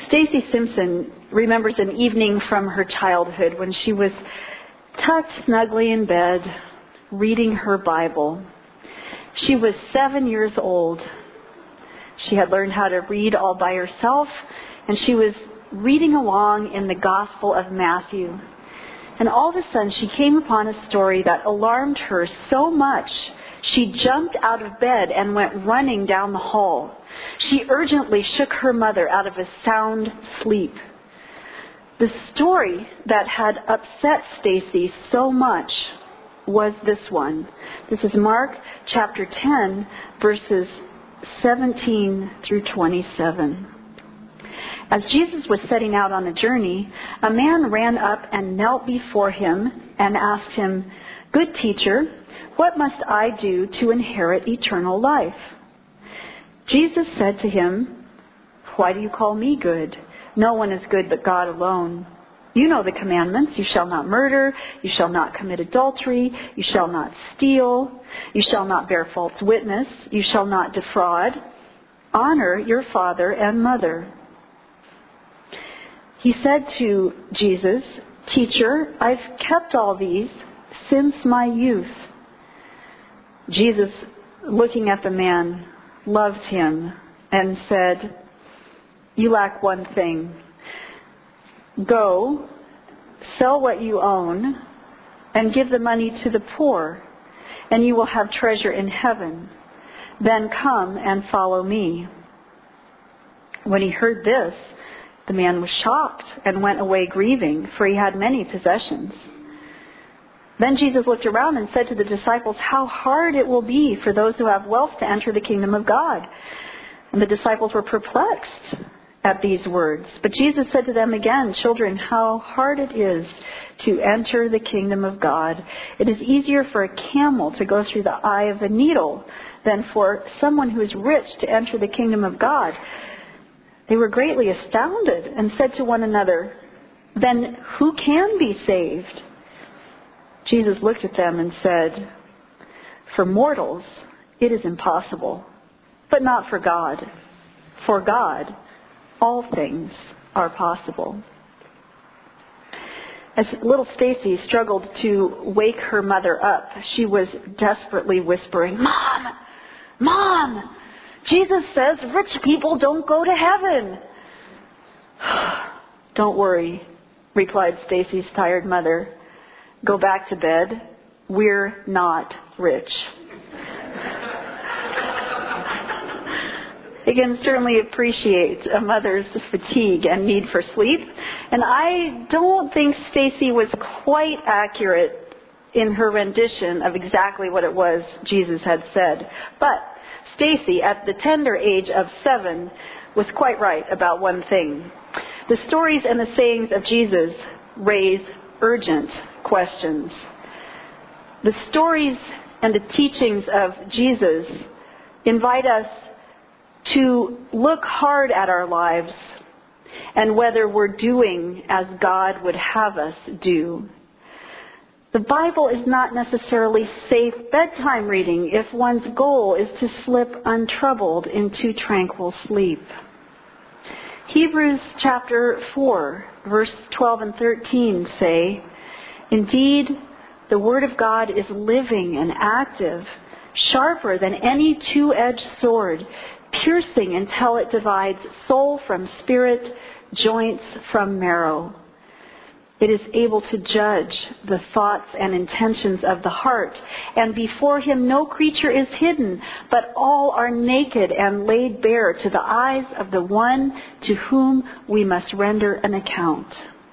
Stacy Simpson remembers an evening from her childhood when she was tucked snugly in bed, reading her Bible. She was 7 years old. She had learned how to read all by herself, and she was reading along in the Gospel of Matthew. And all of a sudden, she came upon a story that alarmed her so much, she jumped out of bed and went running down the hall. She urgently shook her mother out of a sound sleep. The story that had upset Stacy so much was this one. This is Mark chapter 10, verses 17 through 27. As Jesus was setting out on a journey, a man ran up and knelt before him and asked him, "Good teacher, what must I do to inherit eternal life?" Jesus said to him, "Why do you call me good? No one is good but God alone. You know the commandments. You shall not murder. You shall not commit adultery. You shall not steal. You shall not bear false witness. You shall not defraud. Honor your father and mother." He said to Jesus, "Teacher, I've kept all these since my youth." Jesus, looking at the man, loved him and said, "You lack one thing. Go, sell what you own, and give the money to the poor, and you will have treasure in heaven. Then come and follow me." When he heard this, the man was shocked and went away grieving, for he had many possessions. Then Jesus looked around and said to the disciples, "How hard it will be for those who have wealth to enter the kingdom of God." And the disciples were perplexed at these words. But Jesus said to them again, "Children, how hard it is to enter the kingdom of God. It is easier for a camel to go through the eye of a needle than for someone who is rich to enter the kingdom of God." They were greatly astounded and said to one another, "Then who can be saved?" Jesus looked at them and said, "For mortals it is impossible, but not for God. For God, all things are possible." As little Stacy struggled to wake her mother up, she was desperately whispering, "Mom! Mom! Jesus says rich people don't go to heaven." "Don't worry," replied Stacy's tired mother. "Go back to bed. We're not rich." I can certainly appreciate a mother's fatigue and need for sleep. And I don't think Stacy was quite accurate in her rendition of exactly what it was Jesus had said. But Stacy, at the tender age of 7, was quite right about one thing. The stories and the sayings of Jesus raise urgent questions. The stories and the teachings of Jesus invite us to look hard at our lives and whether we're doing as God would have us do. The Bible is not necessarily safe bedtime reading if one's goal is to slip untroubled into tranquil sleep. Hebrews chapter 4, verse 12 and 13 say, "Indeed, the Word of God is living and active, sharper than any two-edged sword, piercing until it divides soul from spirit, joints from marrow. It is able to judge the thoughts and intentions of the heart, and before him no creature is hidden, but all are naked and laid bare to the eyes of the one to whom we must render an account."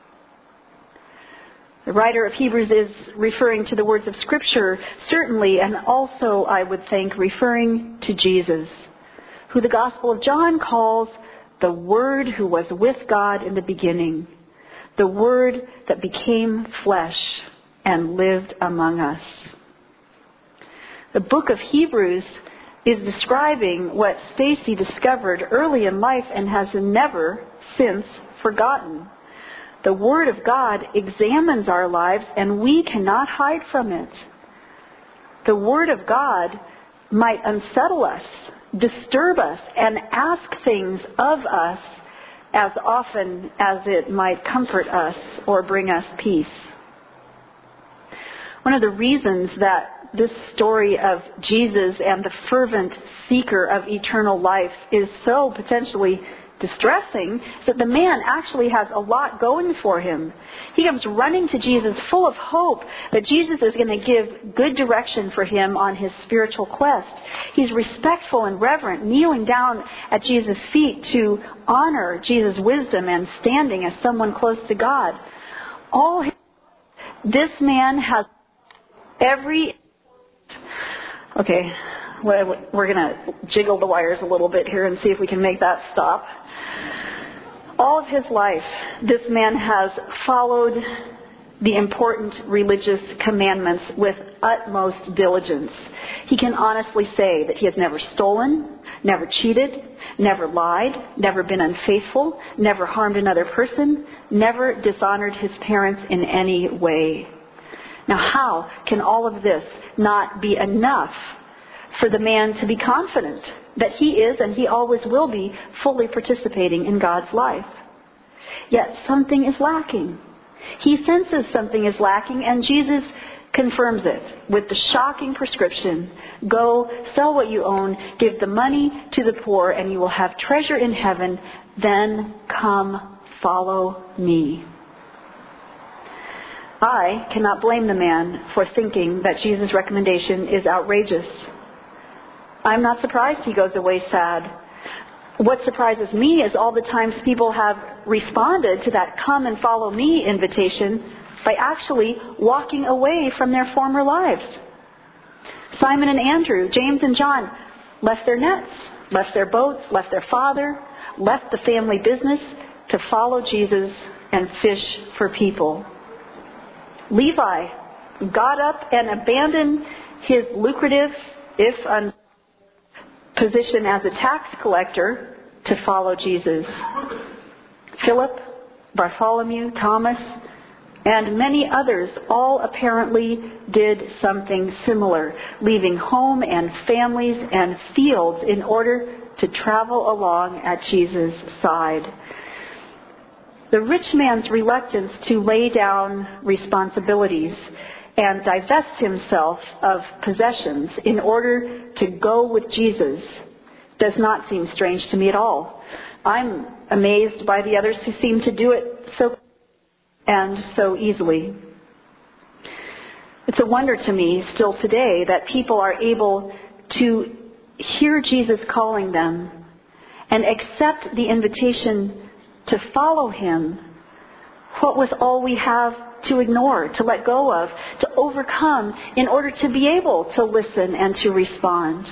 The writer of Hebrews is referring to the words of Scripture, certainly, and also, I would think, referring to Jesus, who the Gospel of John calls the Word who was with God in the beginning, the Word that became flesh and lived among us. The book of Hebrews is describing what Stacy discovered early in life and has never since forgotten. The Word of God examines our lives, and we cannot hide from it. The Word of God might unsettle us, disturb us, and ask things of us as often as it might comfort us or bring us peace. One of the reasons that this story of Jesus and the fervent seeker of eternal life is so potentially distressing is that the man actually has a lot going for him. He comes running to Jesus full of hope that Jesus is going to give good direction for him on his spiritual quest. He's respectful and reverent, kneeling down at Jesus' feet to honor Jesus' wisdom and standing as someone close to God. This man has Okay, we're going to jiggle the wires a little bit here and see if we can make that stop. All of his life, this man has followed the important religious commandments with utmost diligence. He can honestly say that he has never stolen, never cheated, never lied, never been unfaithful, never harmed another person, never dishonored his parents in any way. Now, how can all of this not be enough for the man to be confident that he is and he always will be fully participating in God's life? Yet something is lacking. He senses something is lacking, and Jesus confirms it with the shocking prescription: go, sell what you own, give the money to the poor, and you will have treasure in heaven. Then come, follow me. I cannot blame the man for thinking that Jesus' recommendation is outrageous. I'm not surprised he goes away sad. What surprises me is all the times people have responded to that come and follow me invitation by actually walking away from their former lives. Simon and Andrew, James and John left their nets, left their boats, left their father, left the family business to follow Jesus and fish for people. Levi got up and abandoned his lucrative, position as a tax collector to follow Jesus. Philip, Bartholomew, Thomas, and many others all apparently did something similar, leaving home and families and fields in order to travel along at Jesus' side. The rich man's reluctance to lay down responsibilities and divest himself of possessions in order to go with Jesus does not seem strange to me at all. I'm amazed by the others who seem to do it so easily. It's a wonder to me still today that people are able to hear Jesus calling them and accept the invitation to follow him. What was all we have to ignore, to let go of, to overcome in order to be able to listen and to respond?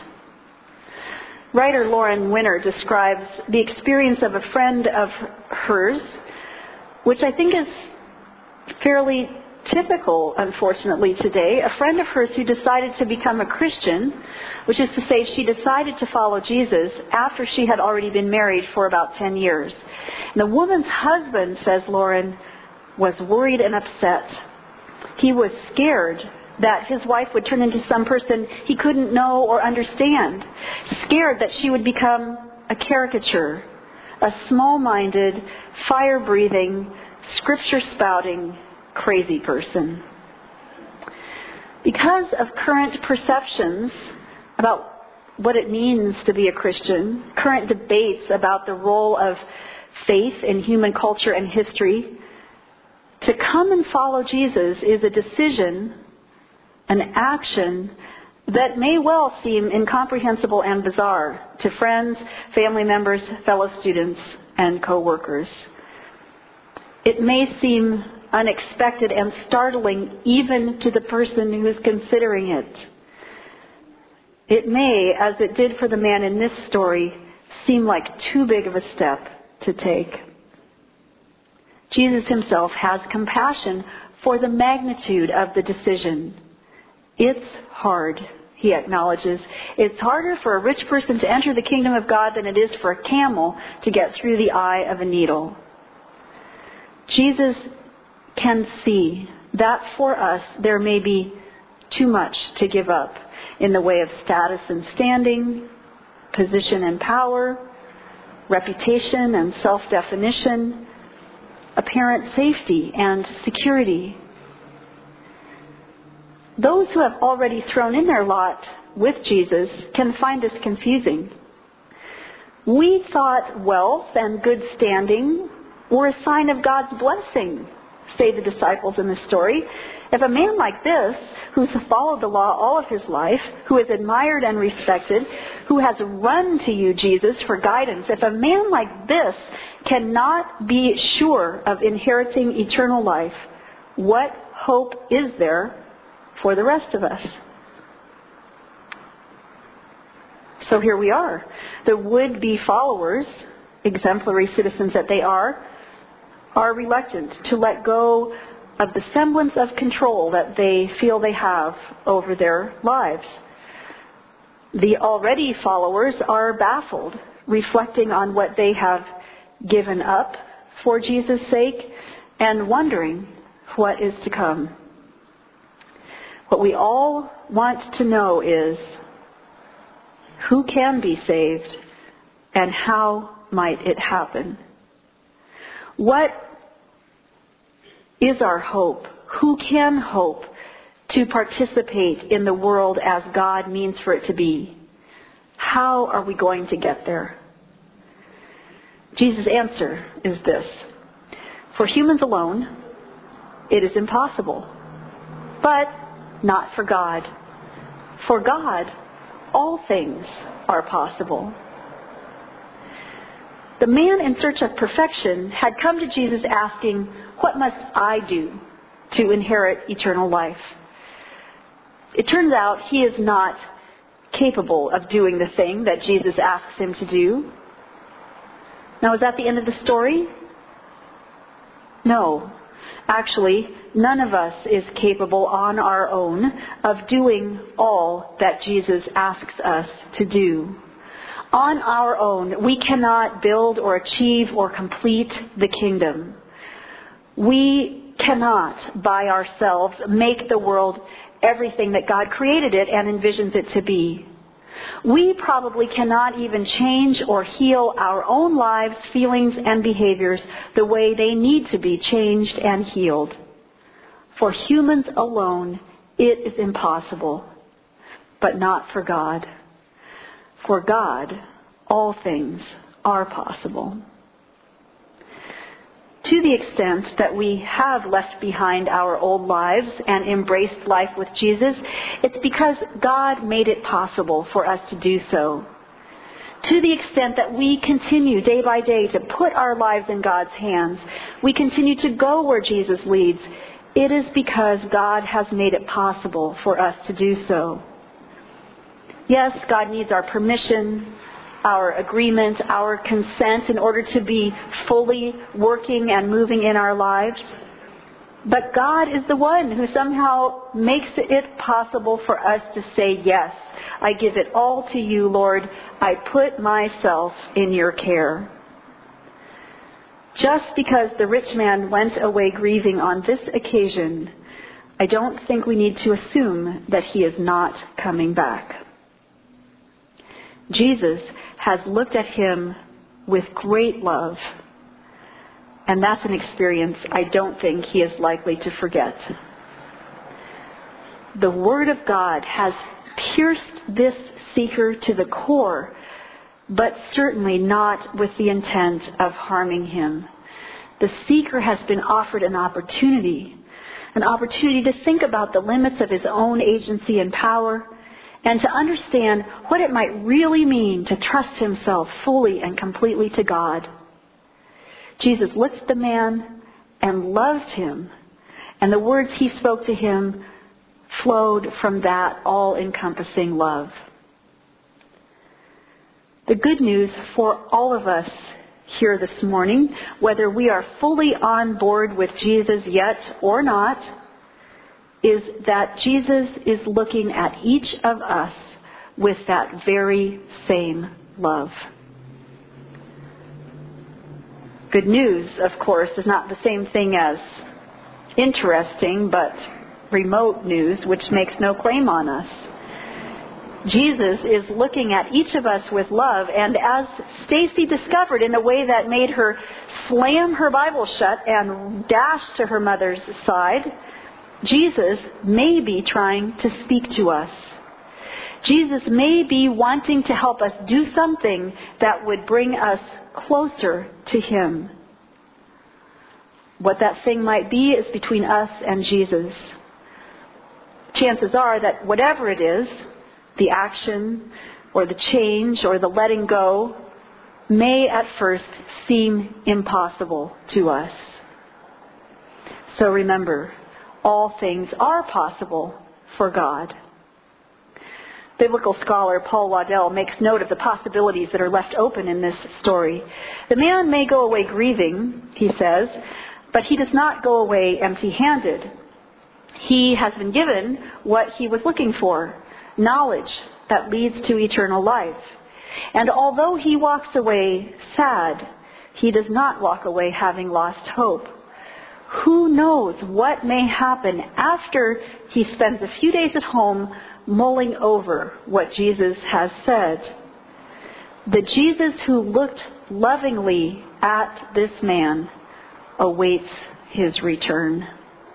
Writer Lauren Winner describes the experience of a friend of hers, which I think is fairly typical, unfortunately, today. A friend of hers who decided to become a Christian, which is to say she decided to follow Jesus after she had already been married for about 10 years. And the woman's husband, says Lauren, was worried and upset. He was scared that his wife would turn into some person he couldn't know or understand. Scared that she would become a caricature, a small-minded, fire-breathing, scripture-spouting, crazy person. Because of current perceptions about what it means to be a Christian, current debates about the role of faith in human culture and history, to come and follow Jesus is a decision, an action that may well seem incomprehensible and bizarre to friends, family members, fellow students, and co-workers. It may seem unexpected and startling even to the person who is considering it. It may, as it did for the man in this story, seem like too big of a step to take. Jesus himself has compassion for the magnitude of the decision. It's hard, he acknowledges. It's harder for a rich person to enter the kingdom of God than it is for a camel to get through the eye of a needle. Jesus can see that for us there may be too much to give up in the way of status and standing, position and power, reputation and self-definition, apparent safety and security. Those who have already thrown in their lot with Jesus can find this confusing. We thought wealth and good standing were a sign of God's blessing, say the disciples in the story. If a man like this, who's followed the law all of his life, who is admired and respected, who has run to you, Jesus, for guidance, if a man like this cannot be sure of inheriting eternal life, what hope is there for the rest of us? So here we are. The would-be followers, exemplary citizens that they are reluctant to let go of the semblance of control that they feel they have over their lives. The already followers are baffled, reflecting on what they have given up for Jesus' sake and wondering what is to come. What we all want to know is, who can be saved and how might it happen? What is our hope? Who can hope to participate in the world as God means for it to be? How are we going to get there? Jesus' answer is this: for humans alone, it is impossible, but not for God. For God, all things are possible. The man in search of perfection had come to Jesus asking, "What must I do to inherit eternal life?" It turns out he is not capable of doing the thing that Jesus asks him to do. Now, is that the end of the story? No. Actually, none of us is capable on our own of doing all that Jesus asks us to do. On our own, we cannot build or achieve or complete the kingdom. We cannot, by ourselves, make the world everything that God created it and envisions it to be. We probably cannot even change or heal our own lives, feelings, and behaviors the way they need to be changed and healed. For humans alone, it is impossible, but not for God. For God, all things are possible. To the extent that we have left behind our old lives and embraced life with Jesus, it's because God made it possible for us to do so. To the extent that we continue day by day to put our lives in God's hands, we continue to go where Jesus leads, it is because God has made it possible for us to do so. Yes, God needs our permission, our agreement, our consent in order to be fully working and moving in our lives. But God is the one who somehow makes it possible for us to say, "Yes, I give it all to you, Lord. I put myself in your care." Just because the rich man went away grieving on this occasion, I don't think we need to assume that he is not coming back. Jesus has looked at him with great love, and that's an experience I don't think he is likely to forget. The Word of God has pierced this seeker to the core, but certainly not with the intent of harming him. The seeker has been offered an opportunity to think about the limits of his own agency and power, and to understand what it might really mean to trust himself fully and completely to God. Jesus looked at the man and loved him, and the words he spoke to him flowed from that all-encompassing love. The good news for all of us here this morning, whether we are fully on board with Jesus yet or not, is that Jesus is looking at each of us with that very same love. Good news, of course, is not the same thing as interesting but remote news, which makes no claim on us. Jesus is looking at each of us with love, and as Stacy discovered in a way that made her slam her Bible shut and dash to her mother's side, Jesus may be trying to speak to us. Jesus may be wanting to help us do something that would bring us closer to Him. What that thing might be is between us and Jesus. Chances are that whatever it is, the action or the change or the letting go, may at first seem impossible to us. So remember, all things are possible for God. Biblical scholar Paul Waddell makes note of the possibilities that are left open in this story. The man may go away grieving, he says, but he does not go away empty-handed. He has been given what he was looking for, knowledge that leads to eternal life. And although he walks away sad, he does not walk away having lost hope. Who knows what may happen after he spends a few days at home mulling over what Jesus has said. The Jesus who looked lovingly at this man awaits his return.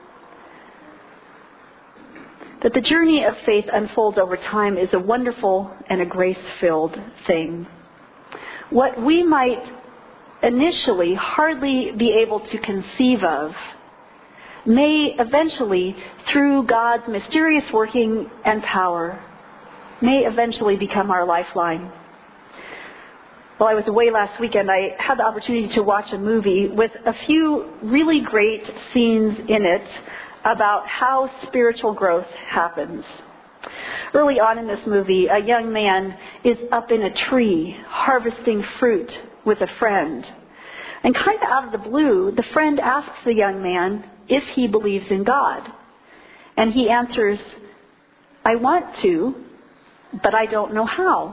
That the journey of faith unfolds over time is a wonderful and a grace-filled thing. What we might initially hardly be able to conceive of may eventually, through God's mysterious working and power, may eventually become our lifeline. While I was away last weekend, I had the opportunity to watch a movie with a few really great scenes in it about how spiritual growth happens. Early on in this movie, a young man is up in a tree harvesting fruit with a friend. And kind of out of the blue, the friend asks the young man if he believes in God. And he answers, "I want to, but I don't know how."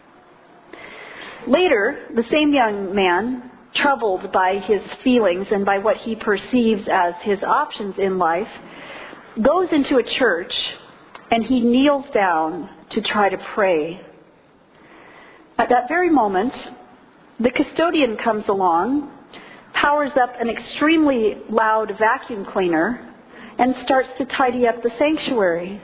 Later, the same young man, troubled by his feelings and by what he perceives as his options in life, goes into a church and he kneels down to try to pray. At that very moment, the custodian comes along, powers up an extremely loud vacuum cleaner, and starts to tidy up the sanctuary.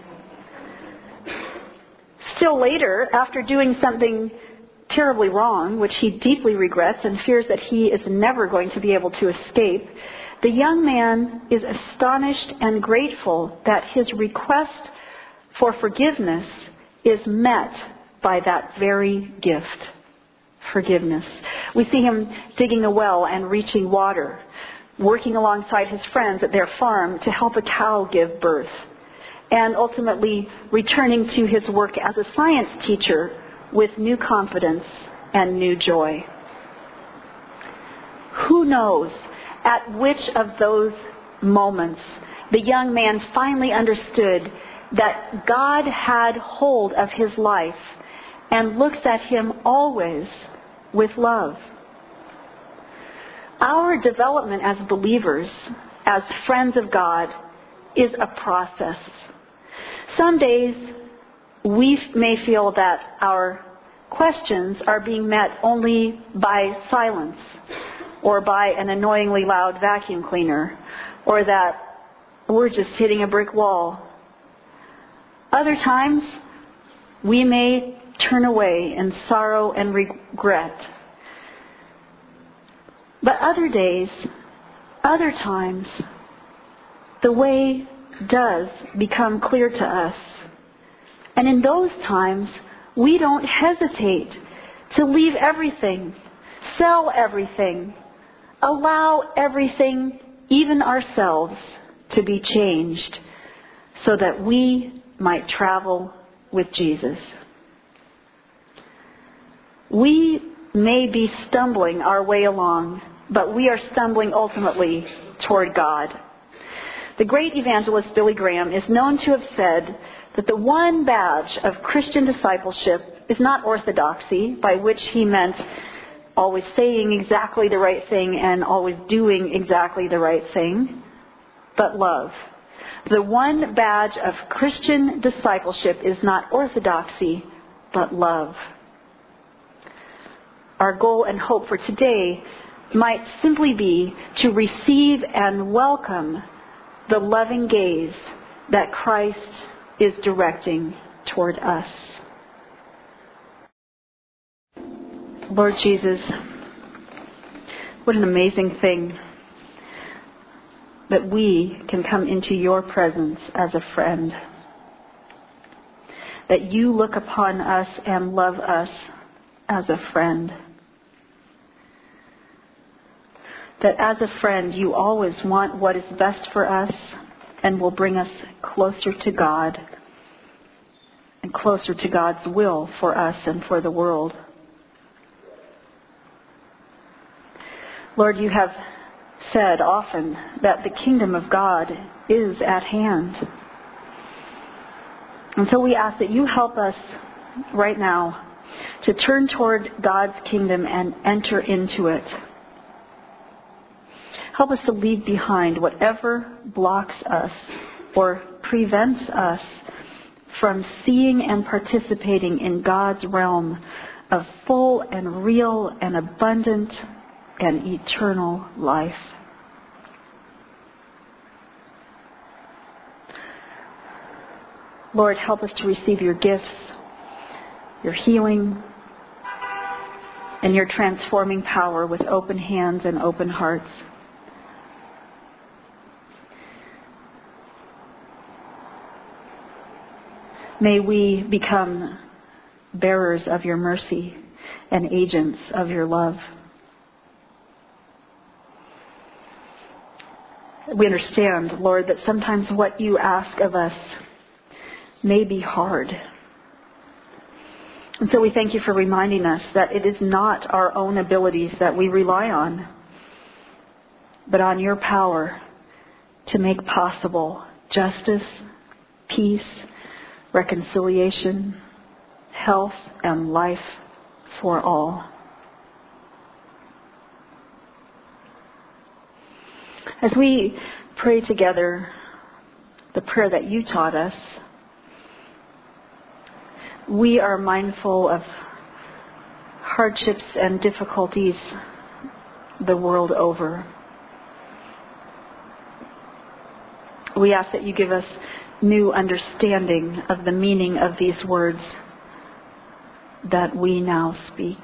Still later, after doing something terribly wrong, which he deeply regrets and fears that he is never going to be able to escape, the young man is astonished and grateful that his request for forgiveness is met by that very gift, forgiveness. We see him digging a well and reaching water, working alongside his friends at their farm to help a cow give birth, and ultimately returning to his work as a science teacher with new confidence and new joy. Who knows at which of those moments the young man finally understood that God had hold of his life and looks at him always with love. Our development as believers, as friends of God, is a process. Some days we may feel that our questions are being met only by silence or by an annoyingly loud vacuum cleaner, or that we're just hitting a brick wall. Other times, we may turn away in sorrow and regret. But other days, other times, the way does become clear to us. And in those times, we don't hesitate to leave everything, sell everything, allow everything, even ourselves, to be changed so that we might travel with Jesus. We may be stumbling our way along, but we are stumbling ultimately toward God. The great evangelist Billy Graham is known to have said that the one badge of Christian discipleship is not orthodoxy, by which he meant always saying exactly the right thing and always doing exactly the right thing, but love. The one badge of Christian discipleship is not orthodoxy, but love. Our goal and hope for today might simply be to receive and welcome the loving gaze that Christ is directing toward us. Lord Jesus, what an amazing thing that we can come into your presence as a friend. That you look upon us and love us as a friend. That as a friend, you always want what is best for us and will bring us closer to God and closer to God's will for us and for the world. Lord, you have said often that the kingdom of God is at hand. And so we ask that you help us right now to turn toward God's kingdom and enter into it. Help us to leave behind whatever blocks us or prevents us from seeing and participating in God's realm of full and real and abundant and eternal life. Lord, help us to receive your gifts, your healing, and your transforming power with open hands and open hearts. May we become bearers of your mercy and agents of your love. We understand, Lord, that sometimes what you ask of us may be hard. And so we thank you for reminding us that it is not our own abilities that we rely on, but on your power to make possible justice, peace, reconciliation, health, and life for all. As we pray together the prayer that you taught us, we are mindful of hardships and difficulties the world over. We ask that you give us new understanding of the meaning of these words that we now speak.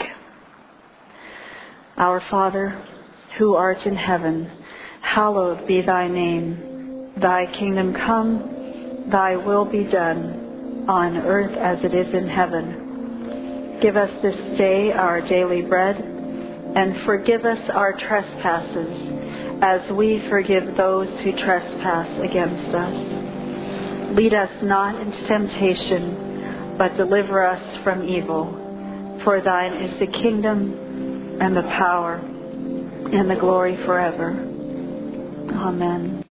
Our Father, who art in heaven, hallowed be thy name. Thy kingdom come, thy will be done, on earth as it is in heaven. Give us this day our daily bread, and forgive us our trespasses, as we forgive those who trespass against us. Lead us not into temptation, but deliver us from evil. For thine is the kingdom, and the power, and the glory forever. Amen.